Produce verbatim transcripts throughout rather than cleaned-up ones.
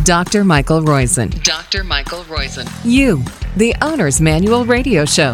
Doctor Michael Roizen. Doctor Michael Roizen. You, the Owner's Manual Radio Show.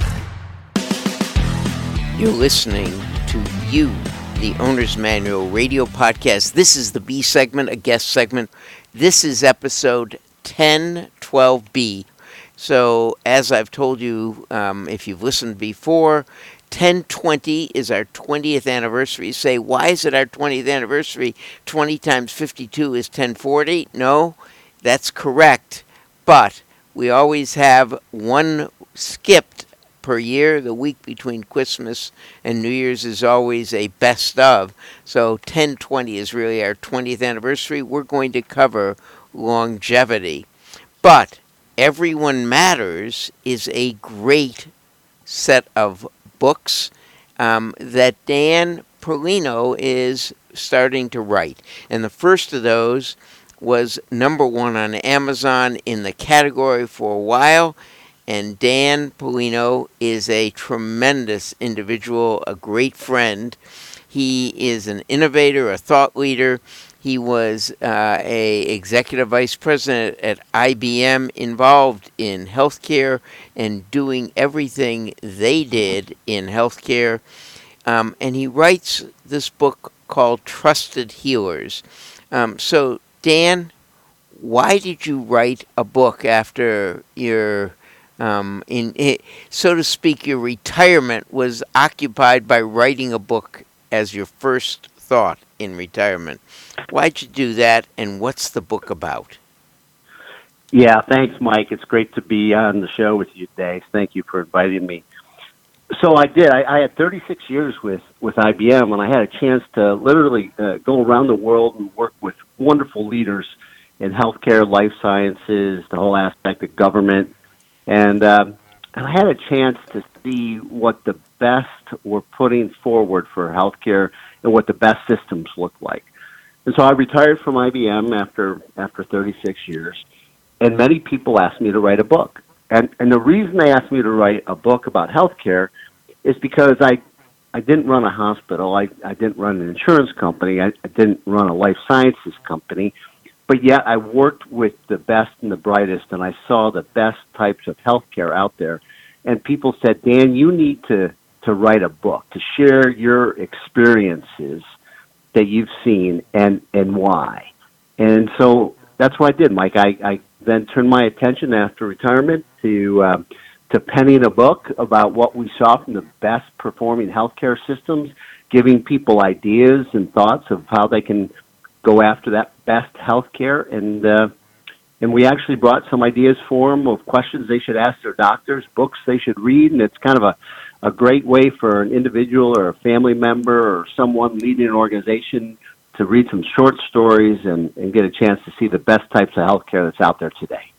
You're listening to You, the Owner's Manual Radio Podcast. This is the B segment, a guest segment. This is episode ten twelve B. So, as I've told you, um, if you've listened before, ten twenty is our twentieth anniversary. You say, why is it our twentieth anniversary? twenty times fifty-two is ten forty? No, that's correct. But we always have one skipped per year. The week between Christmas and New Year's is always a best of. So ten twenty is really our twentieth anniversary. We're going to cover longevity. But Everyone Matters is a great set of books um, that Dan Perlino is starting to write. And the first of those was number one on Amazon in the category for a while. And Dan Perlino is a tremendous individual, a great friend. He is an innovator, a thought leader. He was uh, a executive vice president at I B M, involved in healthcare and doing everything they did in healthcare. Um, and he writes this book called Trusted Healers. Um, so, Dan, why did you write a book after your, um, in it, so to speak, your retirement was occupied by writing a book as your first thought in retirement? Why'd you do that, and what's the book about? Yeah, thanks, Mike. It's great to be on the show with you today. Thank you for inviting me. So I did. I, I had thirty-six years with, with I B M, and I had a chance to literally uh, go around the world and work with wonderful leaders in healthcare, life sciences, the whole aspect of government. And, um, and I had a chance to see what the best were putting forward for healthcare and what the best systems look like. And so I retired from I B M after after thirty-six years, and many people asked me to write a book. And and the reason they asked me to write a book about healthcare is because I I didn't run a hospital, I, I didn't run an insurance company, I, I didn't run a life sciences company, but yet I worked with the best and the brightest, and I saw the best types of healthcare out there. And people said, Dan, you need to, to write a book, to share your experiences that you've seen and, and why. And so that's what I did, Mike. I, I then turned my attention after retirement to uh, to penning a book about what we saw from the best performing healthcare systems, giving people ideas and thoughts of how they can go after that best healthcare. And uh, and we actually brought some ideas for them of questions they should ask their doctors, books they should read, and it's kind of a a great way for an individual or a family member or someone leading an organization to read some short stories and, and get a chance to see the best types of healthcare that's out there today.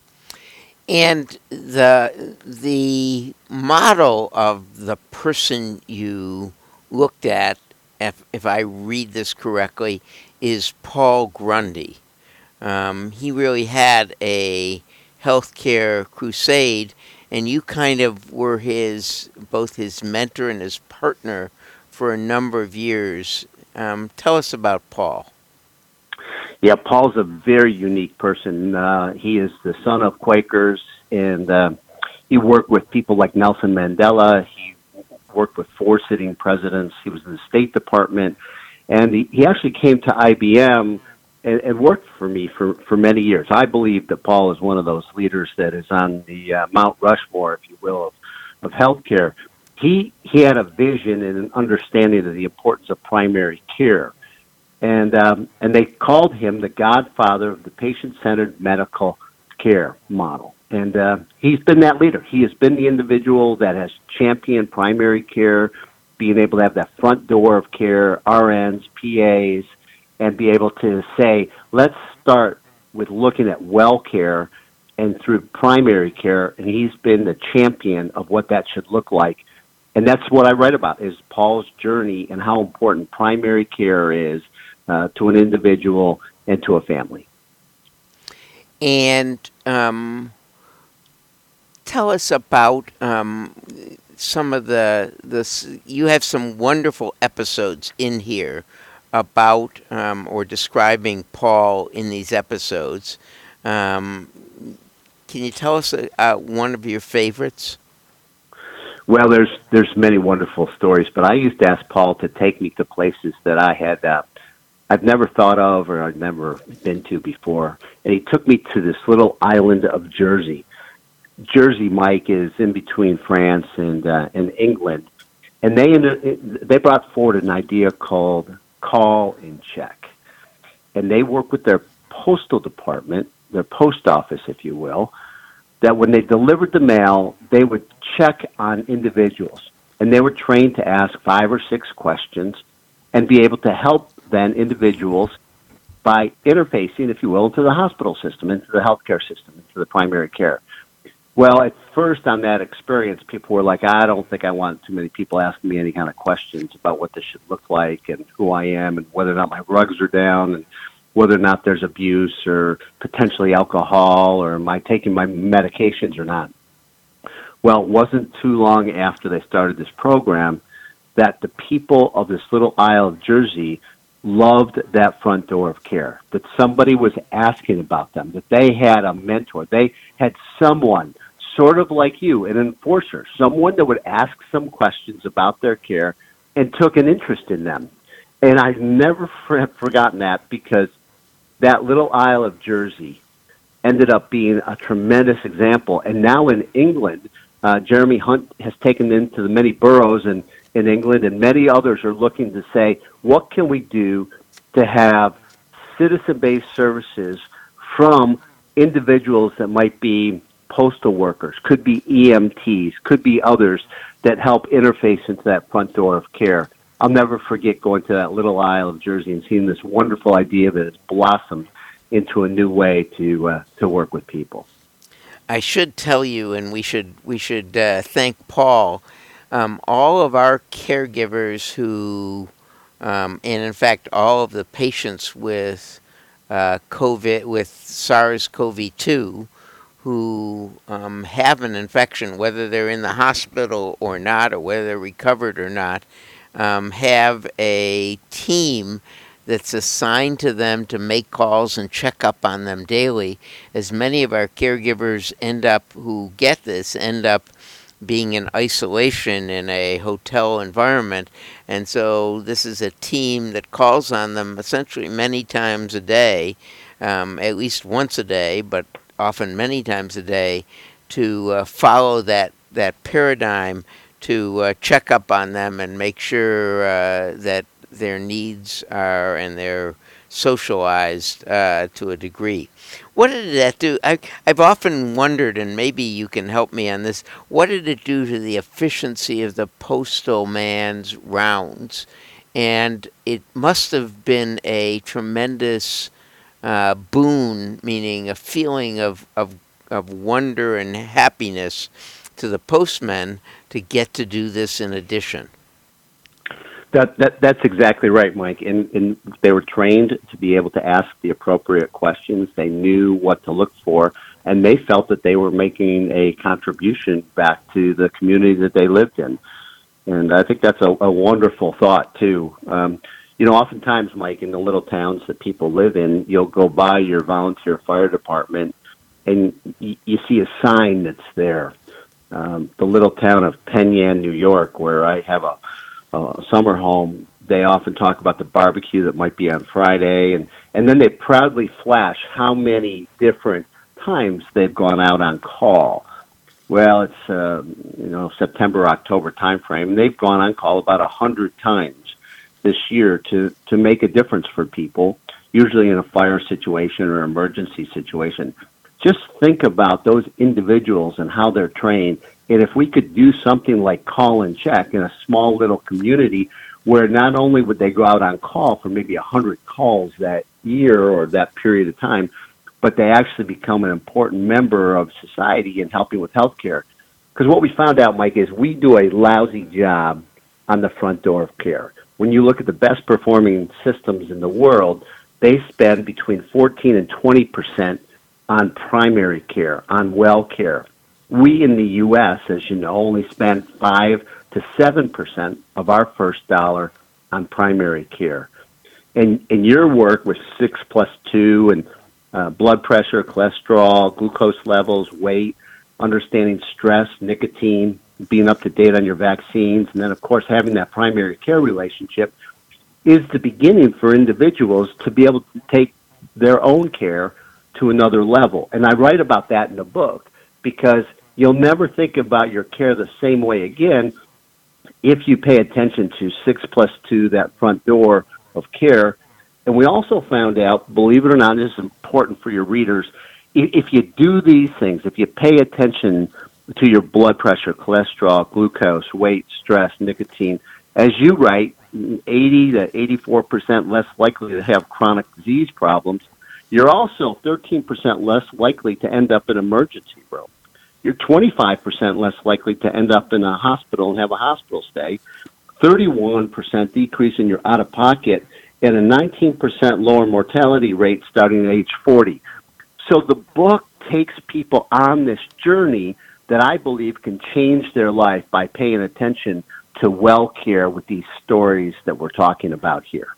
And the the model of the person you looked at, if, if I read this correctly, is Paul Grundy. Um, he really had a healthcare crusade, and you kind of were his, both his mentor and his partner for a number of years. Um, tell us about Paul. Yeah, Paul's a very unique person. Uh, he is the son of Quakers, and uh, he worked with people like Nelson Mandela. He worked with four sitting presidents. He was in the State Department, and he, he actually came to I B M and, and worked for me for, for many years. I believe that Paul is one of those leaders that is on the uh, Mount Rushmore, if you will, of, of healthcare. He he had a vision and an understanding of the importance of primary care, and um, and they called him the godfather of the patient-centered medical care model. And uh, he's been that leader. He has been the individual that has championed primary care, being able to have that front door of care, R Ns, P As, and be able to say, let's start with looking at well care and through primary care. And he's been the champion of what that should look like. And that's what I write about, is Paul's journey and how important primary care is uh, to an individual and to a family. And um, tell us about um, some of the, the, you have some wonderful episodes in here about um, or describing Paul in these episodes. Um, can you tell us uh, uh, one of your favorites? Well, there's there's many wonderful stories, but I used to ask Paul to take me to places that I had uh, I've never thought of or I've never been to before, and he took me to this little island of Jersey. Jersey, Mike, is in between France and uh, and England, and they they brought forward an idea called Call and Check, and they work with their postal department, their post office, if you will, that when they delivered the mail, they would check on individuals, and they were trained to ask five or six questions and be able to help then individuals by interfacing, if you will, into the hospital system, into the healthcare system, into the primary care. Well, at first on that experience, people were like, I don't think I want too many people asking me any kind of questions about what this should look like and who I am and whether or not my rugs are down and whether or not there's abuse or potentially alcohol or am I taking my medications or not. Well, it wasn't too long after they started this program that the people of this little Isle of Jersey loved that front door of care, that somebody was asking about them, that they had a mentor. They had someone sort of like you, an enforcer, someone that would ask some questions about their care and took an interest in them. And I've never for- forgotten that because that little Isle of Jersey ended up being a tremendous example. And now in England, uh, Jeremy Hunt has taken them to the many boroughs in, in England, and many others are looking to say, what can we do to have citizen-based services from individuals that might be postal workers, could be E M Ts, could be others that help interface into that front door of care. I'll never forget going to that little Isle of Jersey and seeing this wonderful idea that has blossomed into a new way to uh, to work with people. I should tell you, and we should we should uh, thank Paul. Um, all of our caregivers who, um, and in fact, all of the patients with uh, COVID, with SARS C o V two, who um, have an infection, whether they're in the hospital or not, or whether they're recovered or not, um, have a team that's assigned to them to make calls and check up on them daily. As many of our caregivers end up, who get this, end up being in isolation in a hotel environment. And so this is a team that calls on them essentially many times a day, um, at least once a day, but often many times a day, to uh, follow that, that paradigm, to uh, check up on them and make sure uh, that their needs are and they're socialized uh, to a degree. What did that do? I, I've often wondered, and maybe you can help me on this, what did it do to the efficiency of the postal man's rounds? And it must have been a tremendous uh, boon, meaning a feeling of, of, of wonder and happiness to the postmen to get to do this in addition. That, that that's exactly right, Mike. And, and they were trained to be able to ask the appropriate questions. They knew what to look for, and they felt that they were making a contribution back to the community that they lived in. And I think that's a, a wonderful thought, too. Um, you know, oftentimes, Mike, in the little towns that people live in, you'll go by your volunteer fire department, and y- you see a sign that's there. Um, the little town of Penn Yan, New York, where I have a Uh, summer home, they often talk about the barbecue that might be on Friday, and, and then they proudly flash how many different times they've gone out on call. Well, it's uh, you know September, October timeframe, and they've gone on call about a hundred times this year to to make a difference for people, usually in a fire situation or emergency situation. Just think about those individuals and how they're trained. And if we could do something like Call and Check in a small little community where not only would they go out on call for maybe one hundred calls that year or that period of time, but they actually become an important member of society in helping with healthcare. Because what we found out, Mike, is we do a lousy job on the front door of care. When you look at the best performing systems in the world, they spend between fourteen and twenty percent on primary care, on well care. We in the U S, as you know, only spend five to seven percent of our first dollar on primary care. And, and your work with six plus two and uh, blood pressure, cholesterol, glucose levels, weight, understanding stress, nicotine, being up to date on your vaccines, and then, of course, having that primary care relationship is the beginning for individuals to be able to take their own care to another level. And I write about that in the book because you'll never think about your care the same way again if you pay attention to six plus two, that front door of care. And we also found out, believe it or not, this is important for your readers, if you do these things, if you pay attention to your blood pressure, cholesterol, glucose, weight, stress, nicotine, as you write, eighty to eighty-four percent less likely to have chronic disease problems, you're also thirteen percent less likely to end up in an emergency room. You're twenty-five percent less likely to end up in a hospital and have a hospital stay, thirty-one percent decrease in your out-of-pocket, and a nineteen percent lower mortality rate starting at age forty. So the book takes people on this journey that I believe can change their life by paying attention to well care with these stories that we're talking about here.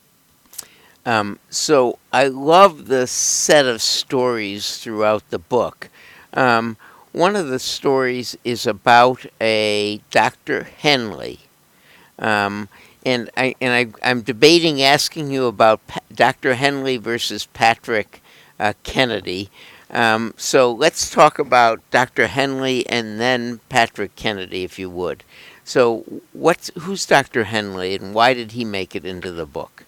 Um, so I love the set of stories throughout the book. Um, one of the stories is about a Doctor Henley. Um, and I, and I, I'm debating asking you about pa- Doctor Henley versus Patrick uh, Kennedy. Um, so let's talk about Doctor Henley and then Patrick Kennedy, if you would. So what's who's Doctor Henley, and why did he make it into the book?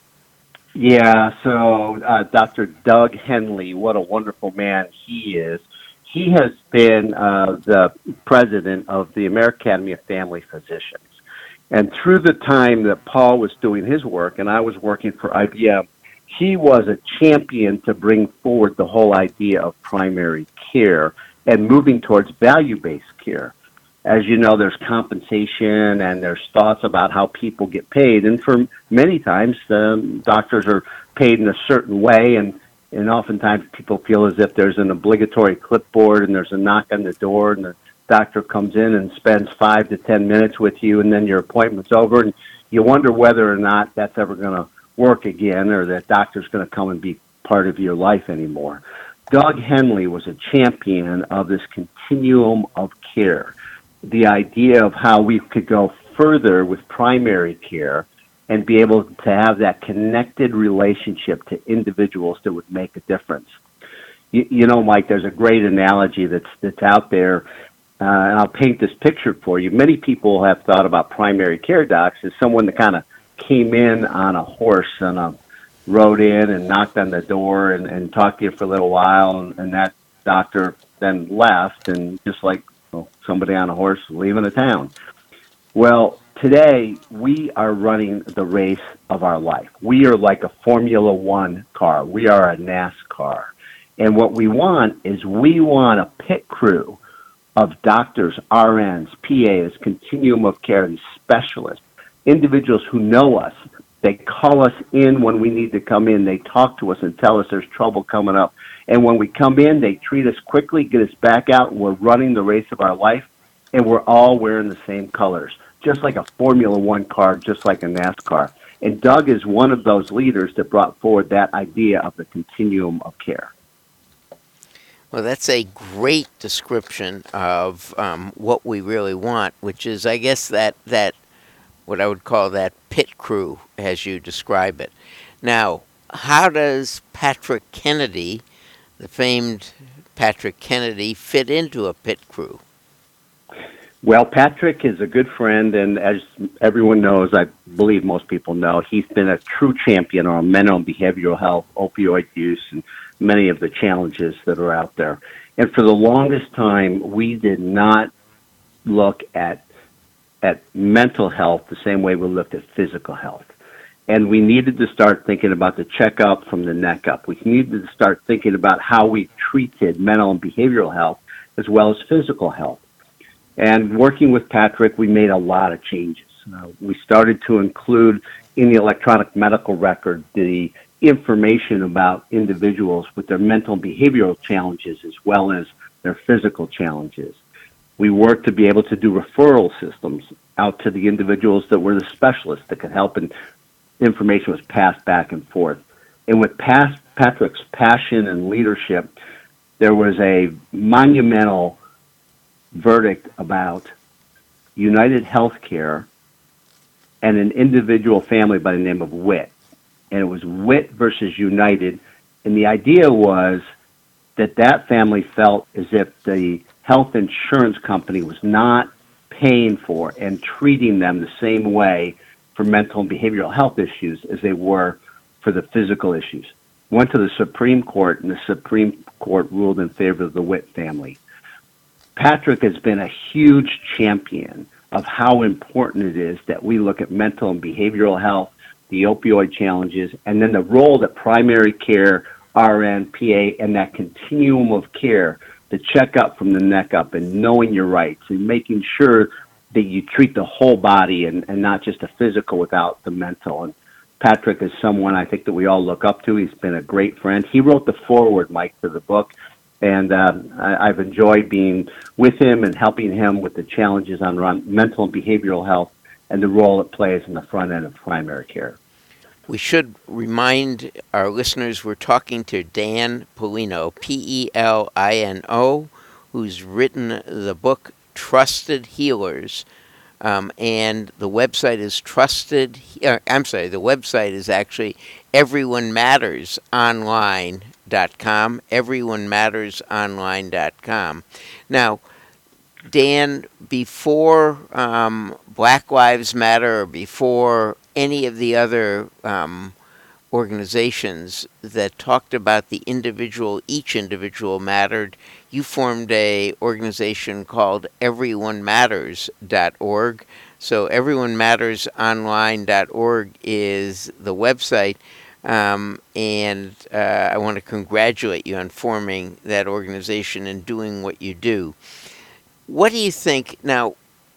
Yeah, so uh, Doctor Doug Henley, what a wonderful man he is. He has been uh, the president of the American Academy of Family Physicians. And through the time that Paul was doing his work and I was working for I B M, he was a champion to bring forward the whole idea of primary care and moving towards value-based care. As you know, there's compensation and there's thoughts about how people get paid. And for many times, um, doctors are paid in a certain way, and, and oftentimes people feel as if there's an obligatory clipboard and there's a knock on the door and the doctor comes in and spends five to ten minutes with you, and then your appointment's over, and you wonder whether or not that's ever going to work again or that doctor's going to come and be part of your life anymore. Doug Henley was a champion of this continuum of care. The idea of how we could go further with primary care and be able to have that connected relationship to individuals that would make a difference. You, you know, Mike, there's a great analogy that's that's out there, uh, and I'll paint this picture for you. Many people have thought about primary care docs as someone that kind of came in on a horse and uh, rode in and knocked on the door and, and talked to you for a little while, and, and that doctor then left, and just like somebody on a horse leaving a town. Well, today we are running the race of our life. We are like a Formula One car. We are a NASCAR. And what we want is we want a pit crew of doctors, R Ns, P As, continuum of care, and specialists, individuals who know us. They call us in when we need to come in. They talk to us and tell us there's trouble coming up. And when we come in, they treat us quickly, get us back out, and we're running the race of our life, and we're all wearing the same colors, just like a Formula One car, just like a NASCAR. And Doug is one of those leaders that brought forward that idea of the continuum of care. Well, that's a great description of um, what we really want, which is, I guess, that, that what I would call that pit crew, as you describe it. Now, how does Patrick Kennedy, the famed Patrick Kennedy, fit into a pit crew? Well, Patrick is a good friend, and as everyone knows, I believe most people know, he's been a true champion on mental and behavioral health, opioid use, and many of the challenges that are out there. And for the longest time, we did not look at at mental health the same way we looked at physical health. And we needed to start thinking about the checkup from the neck up. We needed to start thinking about how we treated mental and behavioral health as well as physical health. And working with Patrick, we made a lot of changes. Uh, we started to include in the electronic medical record the information about individuals with their mental and behavioral challenges as well as their physical challenges. We worked to be able to do referral systems out to the individuals that were the specialists that could help in information was passed back and forth. And with past, Patrick's passion and leadership, there was a monumental verdict about United Healthcare and an individual family by the name of Witt. And it was Witt versus United. And the idea was that that family felt as if the health insurance company was not paying for and treating them the same way for mental and behavioral health issues as they were for the physical issues. Went to the Supreme Court, and the Supreme Court ruled in favor of the Witt family. Patrick has been a huge champion of how important it is that we look at mental and behavioral health, the opioid challenges, and then the role that primary care, R N, P A, and that continuum of care, the checkup from the neck up and knowing your rights and making sure that you treat the whole body and, and not just the physical without the mental. And Patrick is someone I think that we all look up to. He's been a great friend. He wrote the foreword, Mike, for the book, and um, I, I've enjoyed being with him and helping him with the challenges on run, mental and behavioral health and the role it plays in the front end of primary care. We should remind our listeners we're talking to Dan Polino, P E L I N O, who's written the book Trusted Healers. Um, and the website is trusted, uh, I'm sorry, the website is actually everyone matters online dot com, everyone matters online dot com. Now, Dan, before um, Black Lives Matter or before any of the other um, organizations that talked about the individual, each individual mattered, you formed a organization called everyone matters dot org. So everyone matters online dot org is the website, um, and uh, I want to congratulate you on forming that organization and doing what you do. What do you think, now,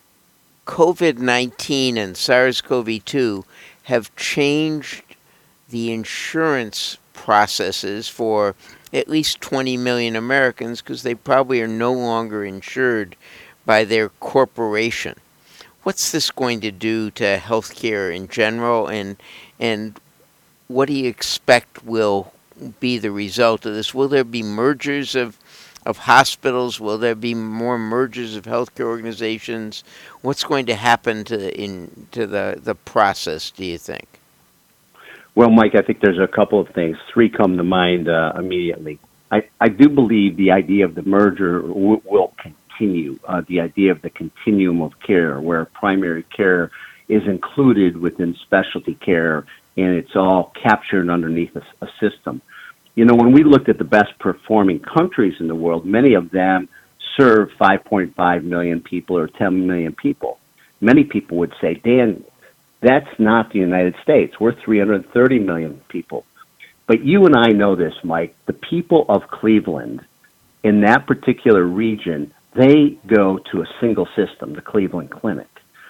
COVID nineteen and SARS-C o V two have changed the insurance processes for at least twenty million Americans because they probably are no longer insured by their corporation. What's this going to do to healthcare in general, and and what do you expect will be the result of this? Will there be mergers of of hospitals? Will there be more mergers of healthcare organizations? What's going to happen to in to the, the process, do you think? Well, Mike, I think there's a couple of things. Three come to mind uh, immediately. I, I do believe the idea of the merger w- will continue, uh, the idea of the continuum of care, where primary care is included within specialty care, and it's all captured underneath a, a system. You know, when we looked at the best performing countries in the world, many of them serve five point five million people or ten million people. Many people would say, Dan, that's not the United States. We're three hundred thirty million people. But you and I know this, Mike. The people of Cleveland in that particular region, they go to a single system, the Cleveland Clinic.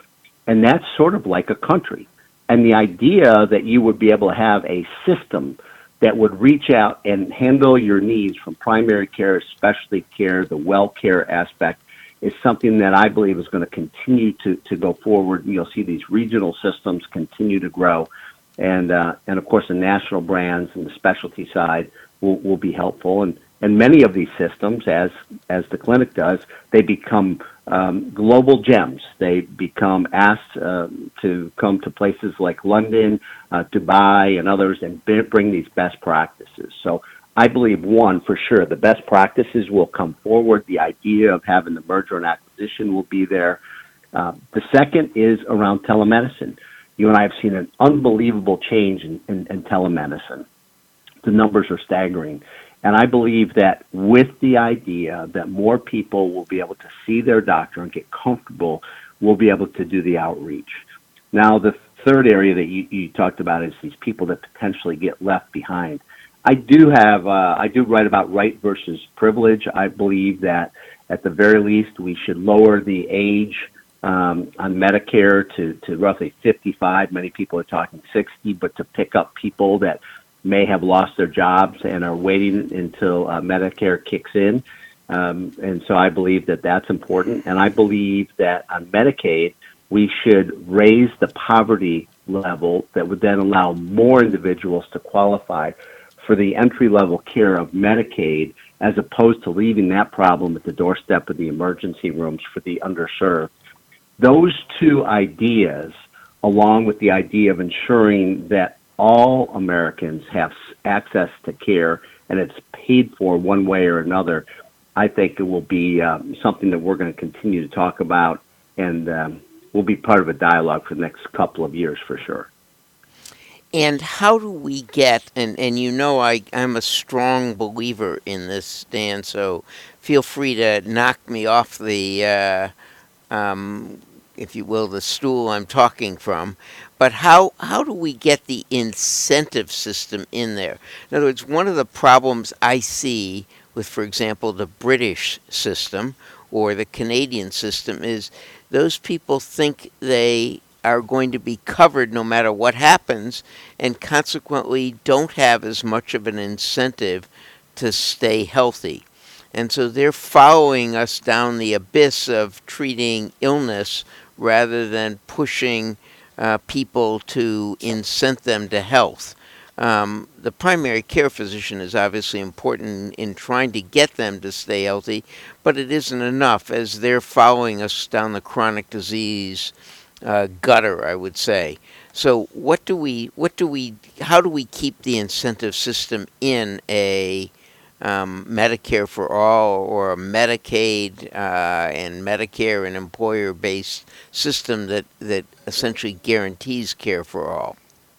And that's sort of like a country. And the idea that you would be able to have a system that would reach out and handle your needs from primary care, specialty care, the well care aspect, is something that I believe is going to continue to, to go forward. You'll see these regional systems continue to grow. And, uh, and of course, the national brands and the specialty side will, will be helpful. And, and many of these systems, as, as the clinic does, they become um, global gems. They become asked uh, to come to places like London, uh, Dubai, and others, and b- bring these best practices. So I believe, one, for sure, the best practices will come forward. The idea of having the merger and acquisition will be there. Uh, the second is around telemedicine. You and I have seen an unbelievable change in, in, in telemedicine. The numbers are staggering. And I believe that with the idea that more people will be able to see their doctor and get comfortable, we'll be able to do the outreach. Now, the third area that you, you talked about is these people that potentially get left behind. I do have, uh, I do write about right versus privilege. I believe that at the very least we should lower the age um, on Medicare to, to roughly fifty-five. Many people are talking sixty, but to pick up people that may have lost their jobs and are waiting until uh, Medicare kicks in. Um, and so I believe that that's important. And I believe that on Medicaid, we should raise the poverty level that would then allow more individuals to qualify for the entry-level care of Medicaid, as opposed to leaving that problem at the doorstep of the emergency rooms for the underserved. Those two ideas, along with the idea of ensuring that all Americans have access to care and it's paid for one way or another, I think it will be um, something that we're going to continue to talk about, and um, will be part of a dialogue for the next couple of years for sure. And how do we get, and, and you know I, I'm a strong believer in this, Dan, so feel free to knock me off the, uh, um, if you will, the stool I'm talking from, but how, how do we get the incentive system in there? In other words, one of the problems I see with, for example, the British system or the Canadian system is those people think they are going to be covered no matter what happens, and consequently don't have as much of an incentive to stay healthy. And so they're following us down the abyss of treating illness rather than pushing uh, people to incent them to health. Um, the primary care physician is obviously important in trying to get them to stay healthy, but it isn't enough, as they're following us down the chronic disease Uh, gutter, I would say. So what do we, what do we, how do we keep the incentive system in a um, Medicare for all or a Medicaid uh, and Medicare and employer-based system that, that essentially guarantees care for all?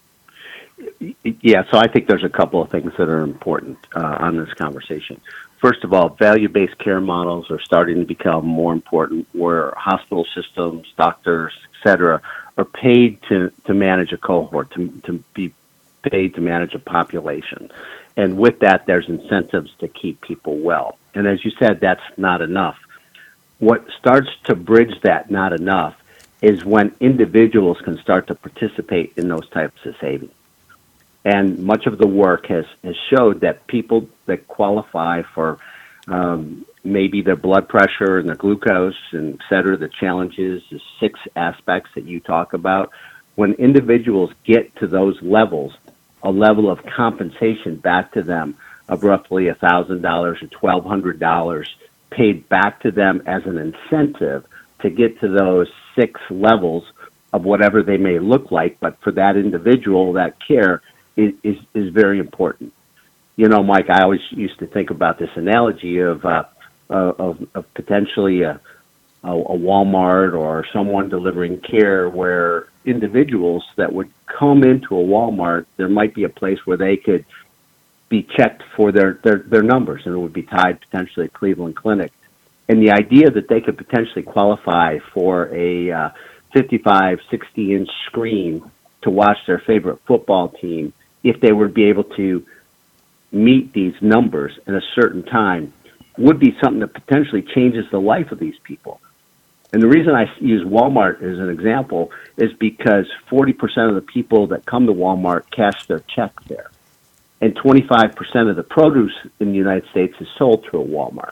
Yeah, so I think there's a couple of things that are important uh, on this conversation. First of all, value-based care models are starting to become more important, where hospital systems, doctors, et cetera, are paid to, to manage a cohort, to, to be paid to manage a population. And with that, there's incentives to keep people well. And as you said, that's not enough. What starts to bridge that not enough is when individuals can start to participate in those types of savings. And much of the work has, has showed that people that qualify for um, maybe their blood pressure and their glucose and et cetera, the challenges, the six aspects that you talk about, when individuals get to those levels, a level of compensation back to them of roughly one thousand dollars or twelve hundred dollars paid back to them as an incentive to get to those six levels of whatever they may look like, but for that individual, that care is, is, is very important. You know, Mike, I always used to think about this analogy of uh, of, of potentially a, a, a Walmart or someone delivering care, where individuals that would come into a Walmart, there might be a place where they could be checked for their, their, their numbers, and it would be tied potentially to Cleveland Clinic. And the idea that they could potentially qualify for a uh, fifty-five, sixty inch screen to watch their favorite football team, if they would be able to meet these numbers in a certain time, would be something that potentially changes the life of these people. And the reason I use Walmart as an example is because forty percent of the people that come to Walmart cash their check there. And twenty-five percent of the produce in the United States is sold through a Walmart.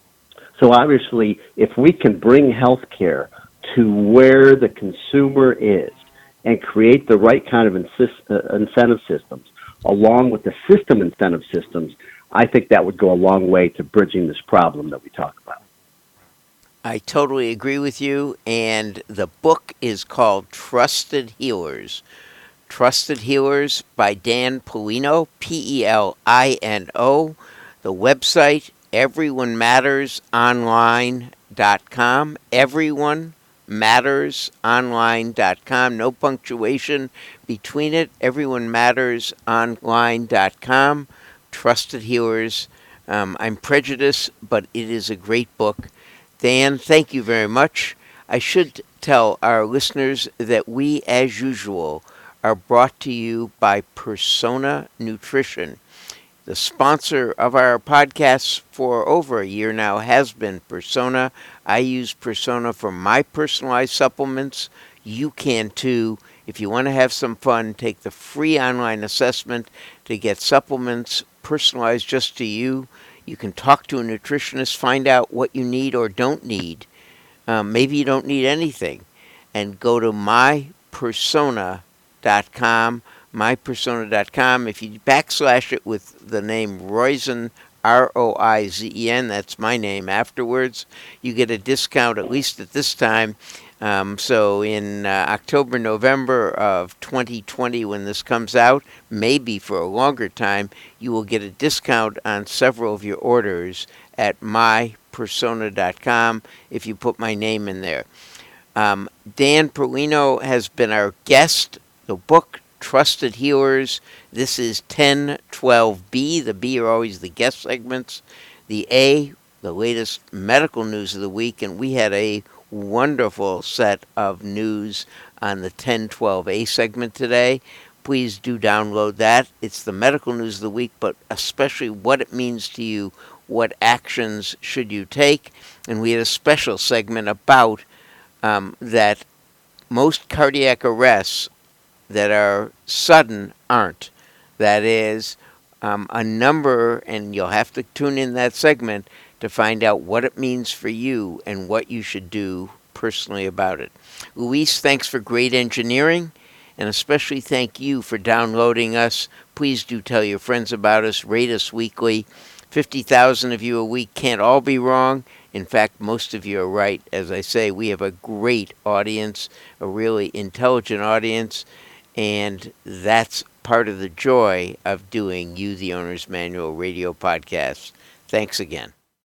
So obviously, if we can bring healthcare to where the consumer is and create the right kind of insist, uh, incentive systems, along with the system incentive systems, I think that would go a long way to bridging this problem that we talk about. I totally agree with you, and the book is called Trusted Healers. Trusted Healers by Dan Polino, P E L I N O. The website, everyone matters online dot com, everyone matters online dot com, no punctuation between it, everyone matters online dot com, Trusted Healers. Um, I'm prejudiced, but it is a great book. Dan, thank you very much. I should tell our listeners that we, as usual, are brought to you by Persona Nutrition. The sponsor of our podcasts for over a year now has been Persona. I use Persona for my personalized supplements. You can too. If you want to have some fun, take the free online assessment to get supplements personalized just to you. You can talk to a nutritionist, find out what you need or don't need. Um, maybe you don't need anything. And go to my persona dot com, my persona dot com. If you backslash it with the name Roizen, R O I Z E N, that's my name afterwards, you get a discount, at least at this time. Um, so in uh, October, November of twenty twenty, when this comes out, maybe for a longer time, you will get a discount on several of your orders at my persona dot com if you put my name in there. Um, Dan Perlino has been our guest. The book, Trusted Healers. This is ten twelve B. The B are always the guest segments. The A, the latest medical news of the week, and we had a wonderful set of news on the ten twelve A segment today. Please do download that. It's the medical news of the week, but especially what it means to you, what actions should you take. And we had a special segment about um, that most cardiac arrests that are sudden aren't. That is, um, a number, and you'll have to tune in that segment to find out what it means for you and what you should do personally about it. Luis, thanks for great engineering, and especially thank you for downloading us. Please do tell your friends about us. Rate us weekly. fifty thousand of you a week can't all be wrong. In fact, most of you are right. As I say, we have a great audience, a really intelligent audience, and that's part of the joy of doing You, the Owner's Manual radio podcast. Thanks again.